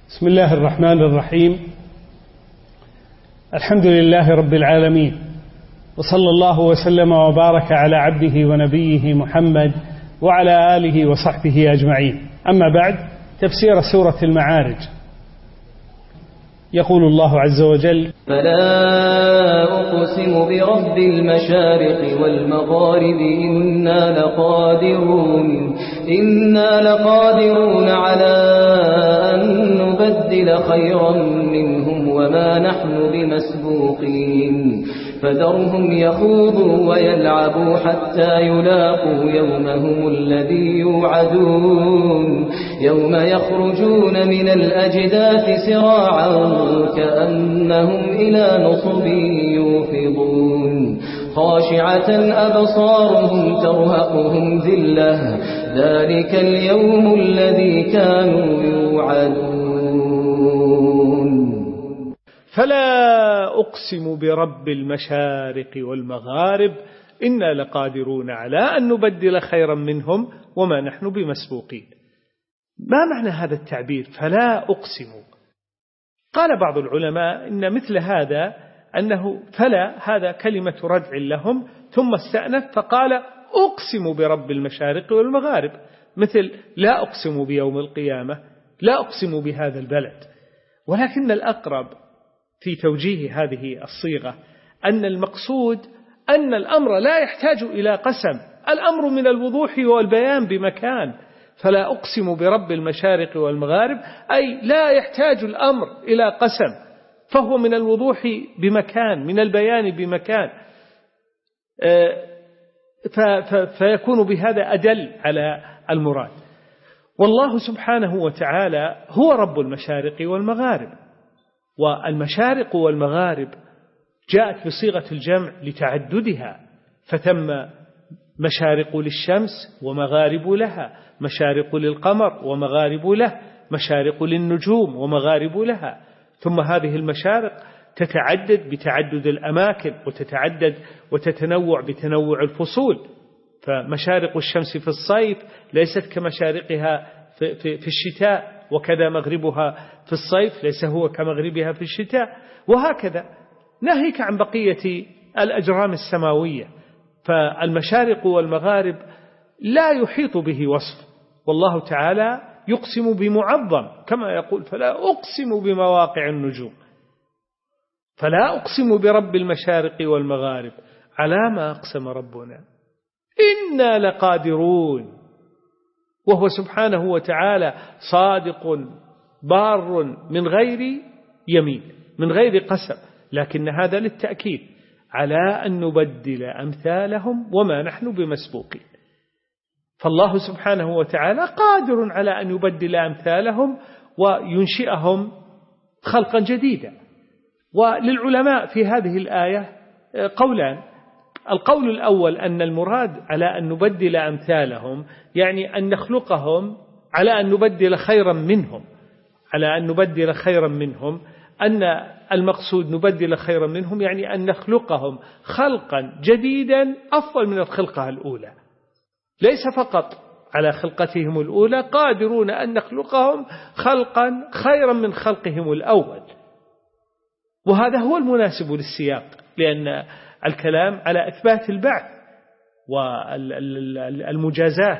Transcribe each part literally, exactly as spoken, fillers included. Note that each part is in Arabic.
بسم الله الرحمن الرحيم. الحمد لله رب العالمين، وصلى الله وسلم وبارك على عبده ونبيه محمد وعلى آله وصحبه أجمعين. أما بعد، تفسير سورة المعارج. يقول الله عز وجل: فلا أقسم برب المشارق والمغارب إنا لقادرون إنا لقادرون على أن نبدل خيرا منهم وما نحن بمسبوقين فذرهم يخوضوا ويلعبوا حتى يلاقوا يومهم الذي يوعدون يوم يخرجون من الأجداث سراعا كأنهم إلى نصب يوفضون خاشعة أبصارهم ترهقهم ذلة ذلك اليوم الذي كانوا يوعدون. فلا أقسم برب المشارق والمغارب إنا لقادرون على أن نبدل خيرا منهم وما نحن بمسبوقين. ما معنى هذا التعبير فلا أقسم؟ قال بعض العلماء إن مثل هذا أنه فلا هذا كلمة ردع لهم، ثم استأنف فقال أقسم برب المشارق والمغارب، مثل لا أقسم بيوم القيامة، لا أقسم بهذا البلد. ولكن الأقرب في توجيه هذه الصيغة أن المقصود أن الأمر لا يحتاج إلى قسم، الأمر من الوضوح والبيان بمكان. فلا أقسم برب المشارق والمغارب أي لا يحتاج الأمر إلى قسم، فهو من الوضوح بمكان، من البيان بمكان، فيكون بهذا أدل على المراد. والله سبحانه وتعالى هو رب المشارق والمغارب، والمشارق والمغارب جاءت بصيغة الجمع لتعددها، فتم مشارق للشمس ومغارب لها، مشارق للقمر ومغارب له، مشارق للنجوم ومغارب لها. ثم هذه المشارق تتعدد بتعدد الأماكن، وتتعدد وتتنوع بتنوع الفصول. فمشارق الشمس في الصيف ليست كمشارقها في, في, في الشتاء، وكذا مغربها في الصيف ليس هو كمغربها في الشتاء، وهكذا ناهيك عن بقية الأجرام السماوية. فالمشارق والمغارب لا يحيط به وصف، والله تعالى يقسم بمعظم كما يقول فلا أقسم بمواقع النجوم. فلا أقسم برب المشارق والمغارب على ما أقسم ربنا إنا لقادرون، وهو سبحانه وتعالى صادق بار من غير يمين، من غير قسم، لكن هذا للتأكيد، على أن نبدل أمثالهم وما نحن بمسبوقين. فالله سبحانه وتعالى قادر على أن يبدل أمثالهم وينشئهم خلقا جديدا. وللعلماء في هذه الآية قولان: القول الأول أن المراد على أن نبدل أمثالهم يعني أن نخلقهم على أن نبدل خيرا منهم، على أن نبدل خيرا منهم، أن المقصود نبدل خيرا منهم يعني أن نخلقهم خلقا جديدا أفضل من الخلقة الأولى، ليس فقط على خلقتهم الأولى، قادرون أن نخلقهم خلقا خيرا من خلقهم الأول. وهذا هو المناسب للسياق، لأن الكلام على إثبات البعث والمجازات.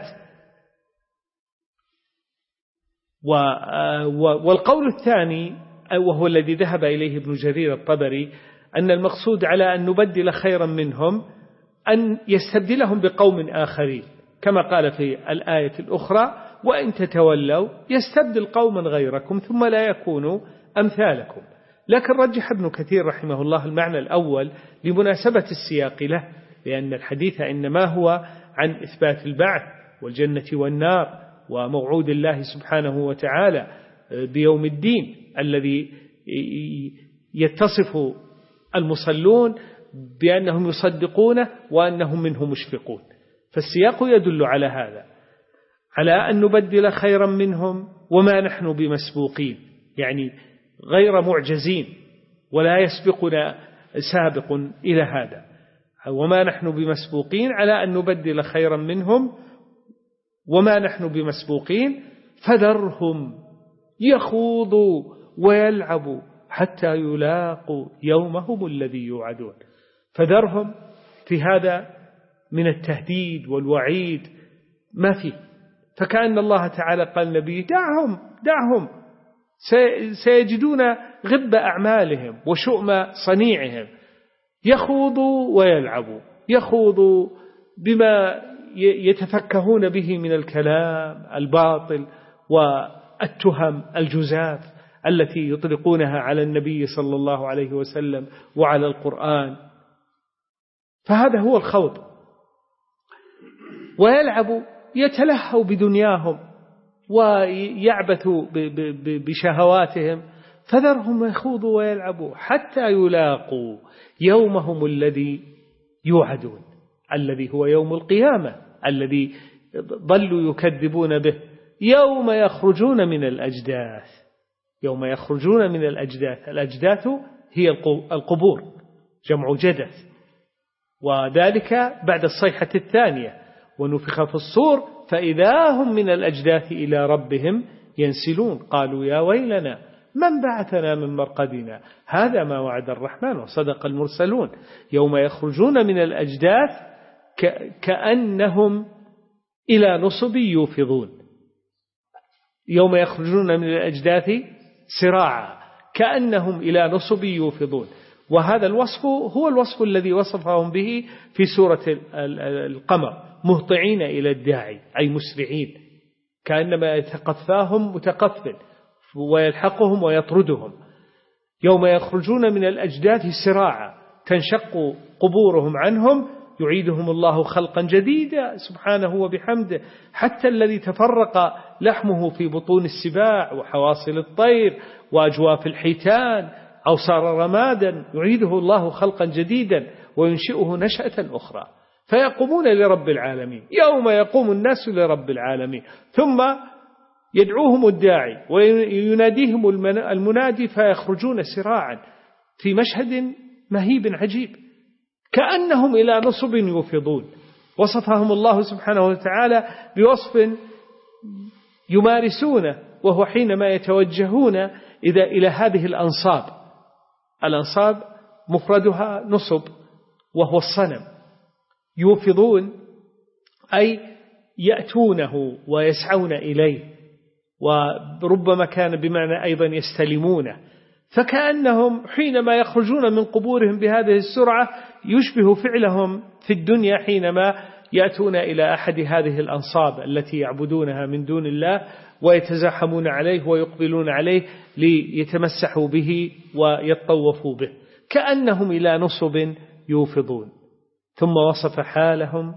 والقول الثاني وهو الذي ذهب إليه ابن جرير الطبري أن المقصود على أن نبدل خيرا منهم أن يستبدلهم بقوم آخرين، كما قال في الآية الأخرى: وإن تتولوا يستبدل قوما غيركم ثم لا يكونوا أمثالكم. لكن رجح ابن كثير رحمه الله المعنى الأول لمناسبة السياق له، لأن الحديث إنما هو عن إثبات البعث والجنة والنار وموعود الله سبحانه وتعالى بيوم الدين الذي يتصف المصلون بأنهم يصدقونه وأنهم منه مشفقون. فالسياق يدل على هذا، على أن نبدل خيرا منهم وما نحن بمسبوقين، يعني غير معجزين ولا يسبقنا سابق إلى هذا. وما نحن بمسبوقين على أن نبدل خيرا منهم وما نحن بمسبوقين فذرهم يخوضوا ويلعبوا حتى يلاقوا يومهم الذي يوعدون. فذرهم في هذا من التهديد والوعيد ما فيه. فكأن الله تعالى قال النبي دعهم دعهم سيجدون غب أعمالهم وشؤم صنيعهم، يخوضوا ويلعبوا، يخوضوا بما يتفكهون به من الكلام الباطل والتهم الجزاف التي يطلقونها على النبي صلى الله عليه وسلم وعلى القرآن. فهذا هو الخوض. ويلعبوا يتلهوا بدنياهم ويعبثوا بشهواتهم. فذرهم يخوضوا ويلعبوا حتى يلاقوا يومهم الذي يوعدون، الذي هو يوم القيامة الذي ظلوا يكذبون به. يوم يخرجون من الأجداث، يوم يخرجون من الأجداث، الأجداث هي القبور جمع جدث، وذلك بعد الصيحة الثانية ونفخ في الصور فإذا هم من الأجداث إلى ربهم ينسلون. قالوا يا ويلنا من بعثنا من مرقدنا هذا ما وعد الرحمن وصدق المرسلون. يوم يخرجون من الأجداث كأنهم إلى نصب يوفضون. يوم يخرجون من الأجداث سراعا كأنهم إلى نصب يوفضون. وهذا الوصف هو الوصف الذي وصفهم به في سورة القمر، مهطعين إلى الداعي أي مسرعين، كأنما يتقفاهم متقفل ويلحقهم ويطردهم. يوم يخرجون من الأجداث سراعا تنشق قبورهم عنهم، يعيدهم الله خلقا جديدا سبحانه وبحمده، حتى الذي تفرق لحمه في بطون السباع وحواصل الطير وأجواف الحيتان أو صار رمادا يعيده الله خلقا جديدا وينشئه نشأة أخرى. فيقومون لرب العالمين، يوم يقوم الناس لرب العالمين، ثم يدعوهم الداعي ويناديهم المنادي فيخرجون سراعا في مشهد مهيب عجيب كأنهم إلى نصب يوفضون. وصفهم الله سبحانه وتعالى بوصف يمارسونه، وهو حينما يتوجهون إذا إلى هذه الأنصاب. الأنصاب مفردها نصب وهو الصنم، يوفضون أي يأتونه ويسعون إليه، وربما كان بمعنى أيضا يستلمونه. فكأنهم حينما يخرجون من قبورهم بهذه السرعة يشبه فعلهم في الدنيا حينما يأتون إلى أحد هذه الأنصاب التي يعبدونها من دون الله ويتزاحمون عليه ويقبلون عليه ليتمسحوا به ويطوفوا به، كأنهم إلى نصب يوفضون. ثم وصف حالهم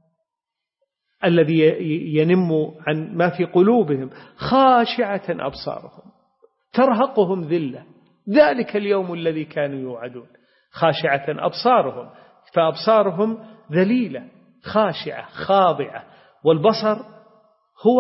الذي ينم عن ما في قلوبهم، خاشعة أبصارهم ترهقهم ذلة، ذلك اليوم الذي كانوا يوعدون. خاشعة أبصارهم، فأبصارهم ذليلة خاشعة خاضعة. والبصر هو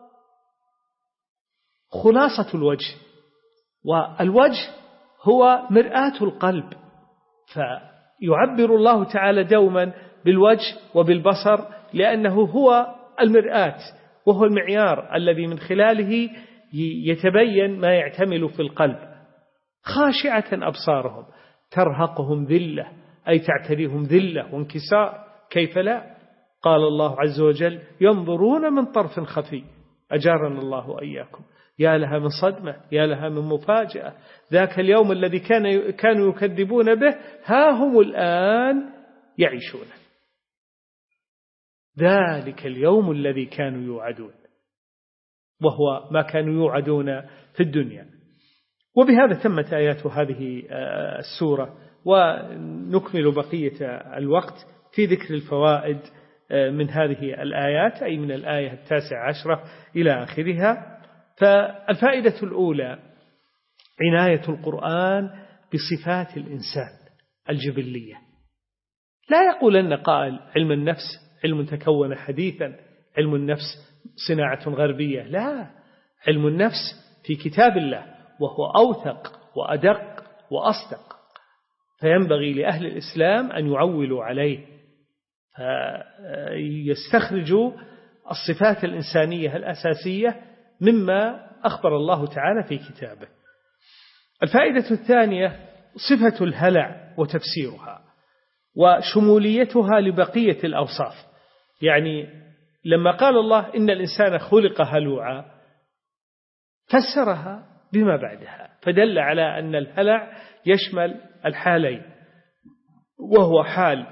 خلاصة الوجه، والوجه هو مرآة القلب، فيعبر الله تعالى دوما بالوجه وبالبصر لأنه هو المرآة وهو المعيار الذي من خلاله يتبين ما يعتمل في القلب. خاشعة أبصارهم ترهقهم ذلة أي تعتريهم ذلة وانكسار، كيف لا؟ قال الله عز وجل ينظرون من طرف خفي، أجارنا الله وإياكم. يا لها من صدمة، يا لها من مفاجأة. ذاك اليوم الذي كان كانوا يكذبون به ها هم الآن يعيشون. ذلك اليوم الذي كانوا يوعدون، وهو ما كانوا يوعدون في الدنيا. وبهذا تمت آيات هذه السورة، ونكمل بقية الوقت في ذكر الفوائد من هذه الآيات، أي من الآية التاسعة عشرة إلى آخرها. فالفائدة الأولى عناية القرآن بصفات الإنسان الجبلية. لا يقول أن قائل علم النفس علم تكون حديثا، علم النفس صناعة غربية، لا، علم النفس في كتاب الله وهو أوثق وأدق وأصدق، فينبغي لأهل الإسلام أن يعولوا عليه، فيستخرجوا الصفات الإنسانية الأساسية مما أخبر الله تعالى في كتابه. الفائدة الثانية صفة الهلع وتفسيرها وشموليتها لبقية الأوصاف. يعني لما قال الله إن الإنسان خلق هلوعا فسرها بما بعدها، فدل على أن الهلع يشمل الحالين، وهو حال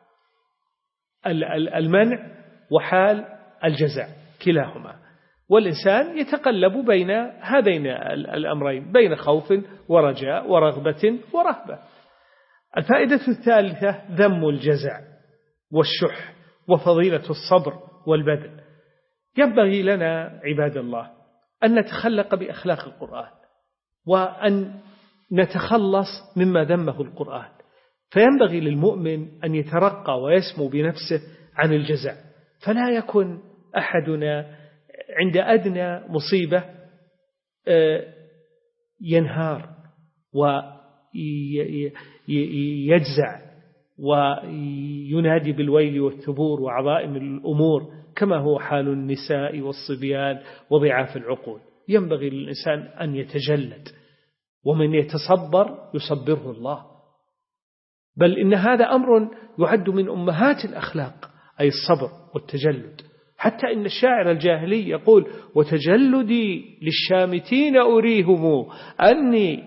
المنع وحال الجزع كلاهما، والإنسان يتقلب بين هذين الأمرين، بين خوف ورجاء ورغبة ورهبة. الفائدة الثالثة ذم الجزع والشح وفضيلة الصبر والبذل. ينبغي لنا عباد الله أن نتخلق بأخلاق القرآن وأن نتخلص مما ذمه القرآن، فينبغي للمؤمن أن يترقى ويسمو بنفسه عن الجزع، فلا يكن أحدنا عند أدنى مصيبة ينهار ويجزع وينادي بالويل والثبور وعظائم الأمور كما هو حال النساء والصبيان وضعاف العقول. ينبغي للإنسان أن يتجلد، ومن يتصبر يصبره الله، بل إن هذا أمر يعد من أمهات الأخلاق، أي الصبر والتجلد. حتى إن الشاعر الجاهلي يقول وتجلدي للشامتين أريهم أني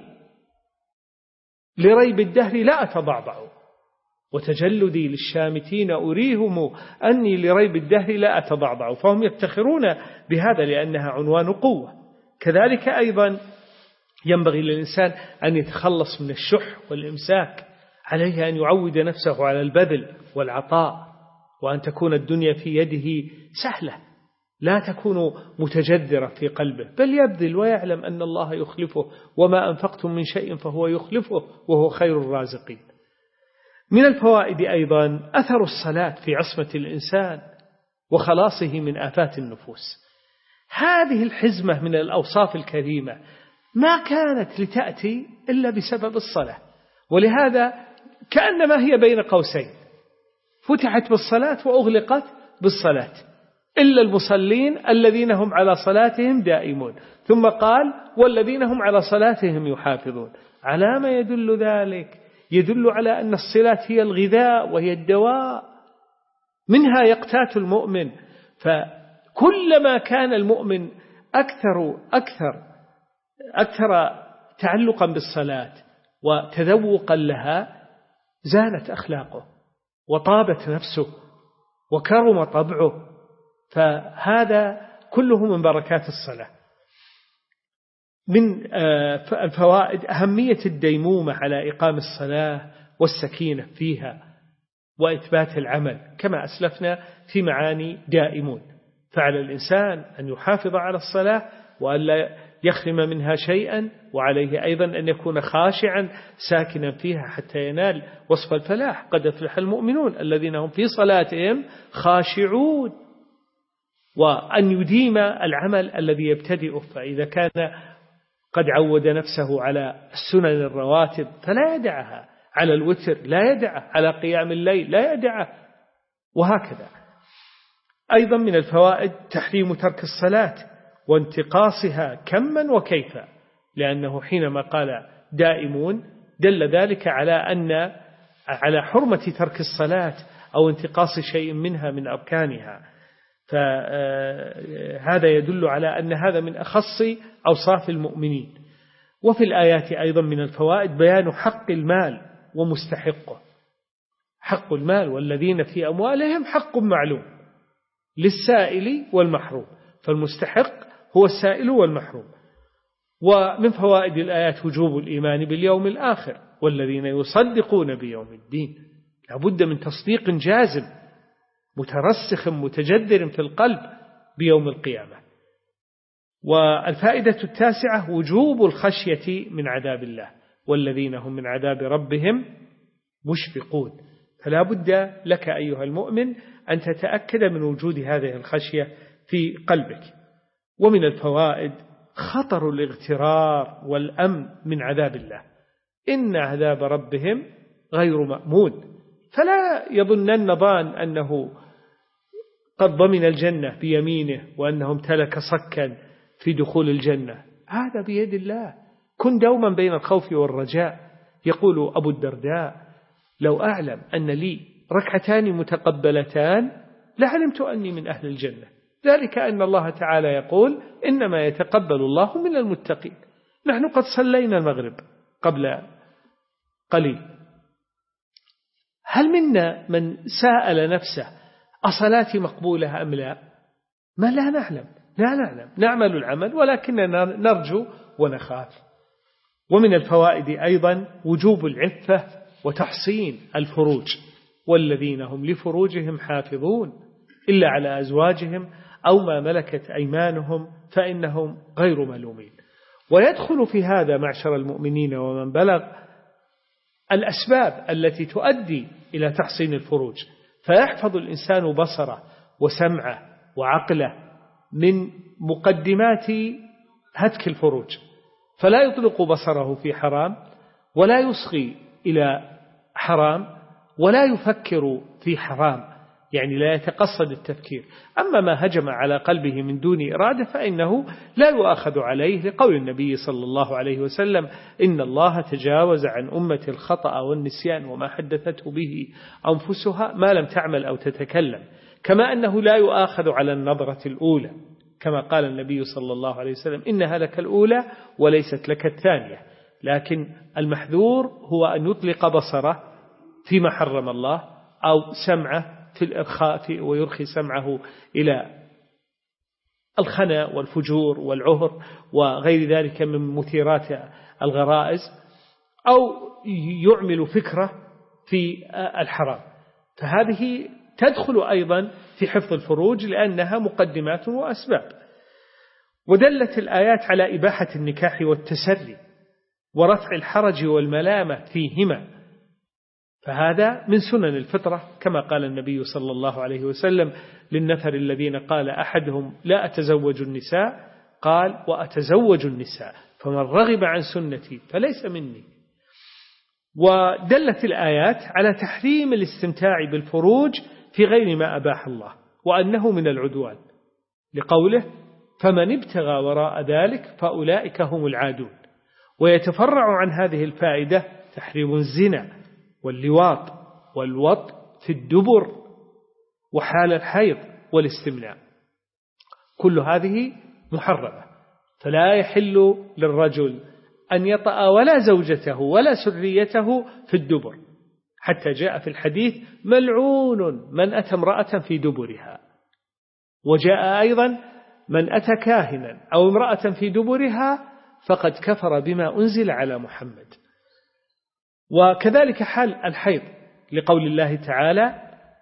لريب الدهر لا أتضعضع، وتجلدي للشامتين أريهم أني لريب الدهر لا أتضعضع، فهم يفتخرون بهذا لأنها عنوان قوة. كذلك أيضا ينبغي للإنسان أن يتخلص من الشح والإمساك، عليه أن يعود نفسه على البذل والعطاء، وأن تكون الدنيا في يده سهلة، لا تكون متجذرة في قلبه، بل يبذل ويعلم أن الله يخلفه، وما أنفقتم من شيء فهو يخلفه وهو خير الرازقين. من الفوائد أيضا أثر الصلاة في عصمة الإنسان وخلاصه من آفات النفوس. هذه الحزمة من الأوصاف الكريمة ما كانت لتأتي إلا بسبب الصلاة، ولهذا كأنما هي بين قوسين، فتحت بالصلاة وأغلقت بالصلاة، إلا المصلين الذين هم على صلاتهم دائمون، ثم قال والذين هم على صلاتهم يحافظون. على ما يدل ذلك؟ يدل على أن الصلاة هي الغذاء وهي الدواء، منها يقتات المؤمن. فكلما كان المؤمن أكثر أكثر أكثر تعلقا بالصلاة وتذوقا لها زانت أخلاقه وطابت نفسه وكرم طبعه، فهذا كله من بركات الصلاة. من الفوائد أهمية الديمومة على إقام الصلاة والسكينة فيها وإثبات العمل، كما أسلفنا في معاني دائمون. فعلى الإنسان أن يحافظ على الصلاة وأن لا يخرم منها شيئا، وعليه أيضا أن يكون خاشعا ساكنا فيها حتى ينال وصف الفلاح. قد أفلح المؤمنون الذين هم في صلاتهم خاشعون. وأن يديم العمل الذي يبتدئه، فإذا كان قد عود نفسه على السنن الرواتب فلا يدعها، على الوتر لا يدعه، على قيام الليل لا يدعه، وهكذا. أيضا من الفوائد تحريم ترك الصلاة وانتقاصها كما وكيفا، لأنه حينما قال دائمون دل ذلك على أن على حرمة ترك الصلاة أو انتقاص شيء منها من أركانها، فهذا يدل على أن هذا من أخص أوصاف المؤمنين. وفي الآيات أيضا من الفوائد بيان حق المال ومستحقه. حق المال والذين في أموالهم حق معلوم للسائل والمحروم، فالمستحق هو السائل والمحروم. ومن فوائد الآيات وجوب الإيمان باليوم الآخر والذين يصدقون بيوم الدين، لابد من تصديق جازم مترسخ متجذر في القلب بيوم القيامة. والفائدة التاسعة وجوب الخشية من عذاب الله والذين هم من عذاب ربهم مشفقون. فلا بد لك أيها المؤمن أن تتأكد من وجود هذه الخشية في قلبك. ومن الفوائد خطر الاغترار والأمن من عذاب الله، إن عذاب ربهم غير مأمون. فلا يظنن ظان أنه قد ضمن الجنة بيمينه وأنه امتلك صكا في دخول الجنة؟ هذا بيد الله. كن دوما بين الخوف والرجاء. يقول أبو الدرداء: لو أعلم أن لي ركعتان متقبلتان لعلمت أني من أهل الجنة، ذلك أن الله تعالى يقول: إنما يتقبل الله من المتقين. نحن قد صلينا المغرب قبل قليل، هل منا من سأل نفسه أصلاتي مقبولة أم لا؟ ما لا نعلم، لا نعلم، نعمل العمل ولكننا نرجو ونخاف. ومن الفوائد أيضا وجوب العفة وتحصين الفروج، والذين هم لفروجهم حافظون إلا على أزواجهم أو ما ملكت أيمانهم فإنهم غير ملومين. ويدخل في هذا معشر المؤمنين ومن بلغ الأسباب التي تؤدي إلى تحصين الفروج، فيحفظ الإنسان بصره وسمعه وعقله من مقدمات هتك الفروج، فلا يطلق بصره في حرام، ولا يصغي إلى حرام، ولا يفكر في حرام، يعني لا يتقصد التفكير. أما ما هجم على قلبه من دون إرادة فإنه لا يؤاخذ عليه، لقول النبي صلى الله عليه وسلم: إن الله تجاوز عن أمة الخطأ والنسيان وما حدثته به أنفسها ما لم تعمل أو تتكلم، كما أنه لا يؤاخذ على النظرة الأولى، كما قال النبي صلى الله عليه وسلم: إنها لك الأولى وليست لك الثانية. لكن المحذور هو أن يطلق بصره فيما حرم الله، أو سمعه في الإرخاء ويرخي سمعه إلى الخنا والفجور والعهر وغير ذلك من مثيرات الغرائز، أو يعمل فكرة في الحرام. فهذه تدخل أيضا في حفظ الفروج لأنها مقدمات وأسباب. ودلت الآيات على إباحة النكاح والتسري ورفع الحرج والملامة فيهما، فهذا من سنن الفطرة، كما قال النبي صلى الله عليه وسلم للنفر الذين قال أحدهم: لا أتزوج النساء، قال: وأتزوج النساء، فمن رغب عن سنتي فليس مني. ودلت الآيات على تحريم الاستمتاع بالفروج في غير ما أباح الله، وأنه من العدوان، لقوله: فمن ابتغى وراء ذلك فأولئك هم العادون. ويتفرع عن هذه الفائدة تحريم الزنا واللواط والوط في الدبر وحال الحيض والاستمناء، كل هذه محرمة، فلا يحل للرجل أن يطأ ولا زوجته ولا سريته في الدبر، حتى جاء في الحديث: ملعون من أتى امرأة في دبرها. وجاء أيضا: من أتى كاهنا أو امرأة في دبرها فقد كفر بما أنزل على محمد. وكذلك حال الحيض، لقول الله تعالى: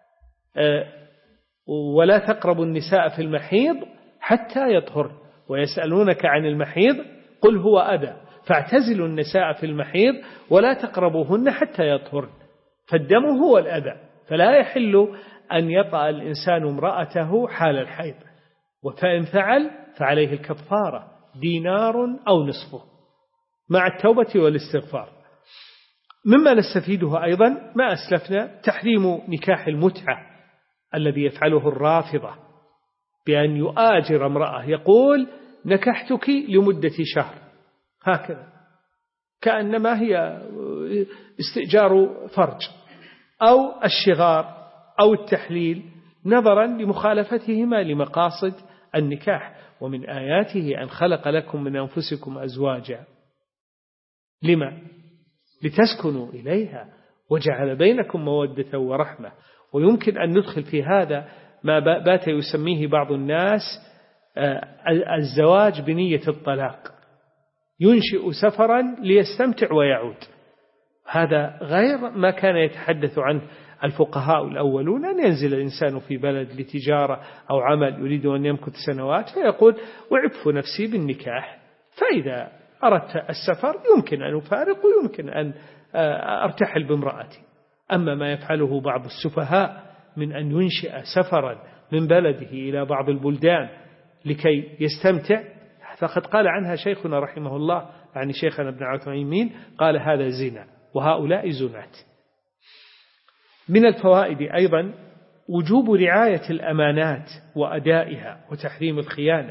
ولا تقربوا النساء في المحيض حتى يطهرن ويسألونك عن المحيض قل هو أذى فاعتزلوا النساء في المحيض ولا تقربوهن حتى يطهرن. فالدم هو الأذى، فلا يحل أن يطأ الإنسان امرأته حال الحيض، وفإن فعل فعليه الكفارة دينار أو نصفه مع التوبة والاستغفار. مما نستفيده أيضا ما أسلفنا تحريم نكاح المتعة الذي يفعله الرافضة، بأن يؤاجر امرأة يقول: نكحتك لمدة شهر، هكذا، كأنما هي استئجار فرج أو الشغار أو التحليل، نظرا لمخالفتهما لمقاصد النكاح. ومن آياته أن خلق لكم من أنفسكم أزواجا، لما؟ لتسكنوا إليها وجعل بينكم مودة ورحمة. ويمكن أن ندخل في هذا ما بات يسميه بعض الناس الزواج بنية الطلاق، ينشئ سفرا ليستمتع ويعود. هذا غير ما كان يتحدث عنه الفقهاء الأولون، أن ينزل الإنسان في بلد لتجارة أو عمل يريد أن يمكث سنوات فيقول: وعف نفسي بالنكاح، فإذا أردت السفر يمكن أن أفارق ويمكن أن أرتحل بامرأتي. أما ما يفعله بعض السفهاء من أن ينشئ سفرا من بلده إلى بعض البلدان لكي يستمتع، فقد قال عنها شيخنا رحمه الله، يعني شيخنا ابن عثيمين، قال: هذا زنا وهؤلاء زنات. من الفوائد أيضا وجوب رعاية الأمانات وأدائها وتحريم الخيانة،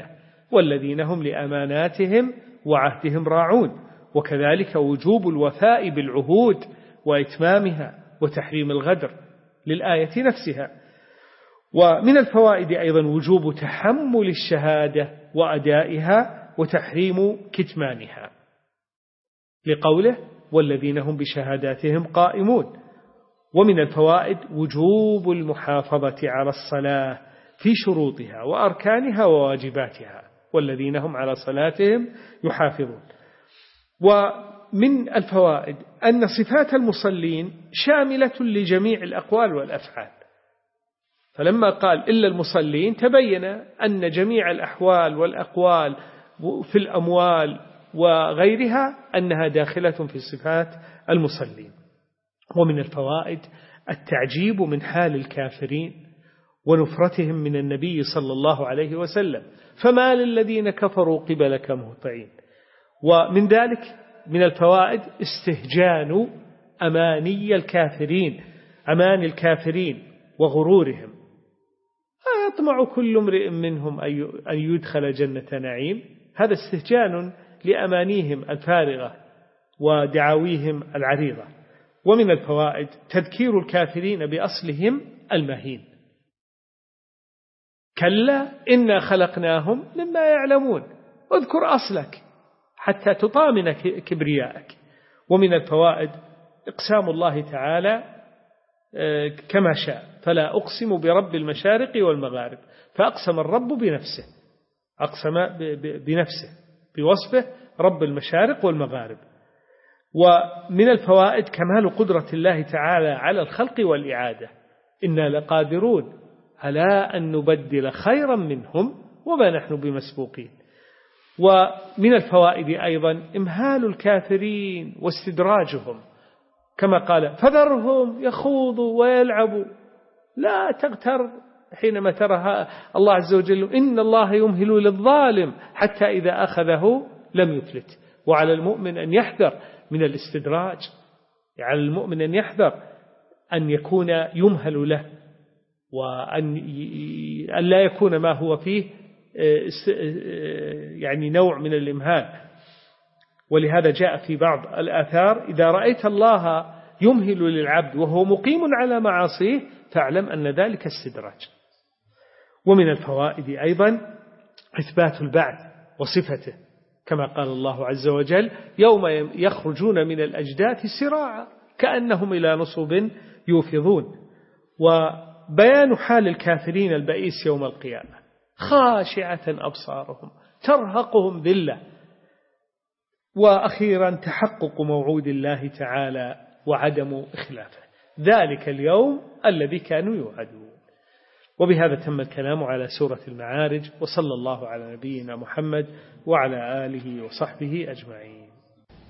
والذين هم لأماناتهم وعهدهم راعون. وكذلك وجوب الوفاء بالعهود وإتمامها وتحريم الغدر للآية نفسها. ومن الفوائد أيضا وجوب تحمل الشهادة وأدائها وتحريم كتمانها لقوله والذين هم بشهاداتهم قائمون. ومن الفوائد وجوب المحافظة على الصلاة في شروطها وأركانها وواجباتها والذين هم على صلاتهم يحافظون. ومن الفوائد أن صفات المصلين شاملة لجميع الأقوال والأفعال، فلما قال إلا المصلين تبين أن جميع الأحوال والأقوال في الأموال وغيرها أنها داخلة في صفات المصلين. ومن الفوائد التعجيب من حال الكافرين ونفرتهم من النبي صلى الله عليه وسلم، فما للذين كفروا قبلك مهطعين. ومن ذلك من الفوائد استهجان أماني الكافرين أمان الكافرين وغرورهم. أيطمع كل امرئ منهم أن يدخل جنة نعيم؟ هذا استهجان لأمانيهم الفارغة ودعاويهم العريضة. ومن الفوائد تذكير الكافرين بأصلهم المهين، كلا إنا خلقناهم مما يعلمون، اذكر أصلك حتى تطامن كبرياءك. ومن الفوائد إقسام الله تعالى كما شاء، فلا أقسم برب المشارق والمغارب، فأقسم الرب بنفسه، أقسم بنفسه بوصفه رب المشارق والمغارب. ومن الفوائد كمال قدرة الله تعالى على الخلق والإعادة، إنا لقادرون على أن نبدل خيرا منهم وما نحن بمسبوقين. ومن الفوائد أيضا إمهال الكافرين واستدراجهم، كما قال فذرهم يخوضوا ويلعبوا، لا تغتر حينما ترى الله عز وجل إن الله يمهل للظالم حتى إذا أخذه لم يفلت. وعلى المؤمن أن يحذر من الاستدراج، على المؤمن أن يحذر أن يكون يمهل له، وأن لا يكون ما هو فيه يعني نوع من الإمهال. ولهذا جاء في بعض الآثار إذا رأيت الله يمهل للعبد وهو مقيم على معاصيه فاعلم أن ذلك استدراج. ومن الفوائد أيضا إثبات البعث وصفته، كما قال الله عز وجل يوم يخرجون من الأجداث سراعا كأنهم إلى نصب يوفضون. وبيان حال الكافرين البئيس يوم القيامة، خاشعة أبصارهم ترهقهم ذلة. وأخيرا تحقق موعود الله تعالى وعدم إخلافه، ذلك اليوم الذي كانوا يوعدون. وبهذا تم الكلام على سورة المعارج، وصلى الله على نبينا محمد وعلى آله وصحبه أجمعين.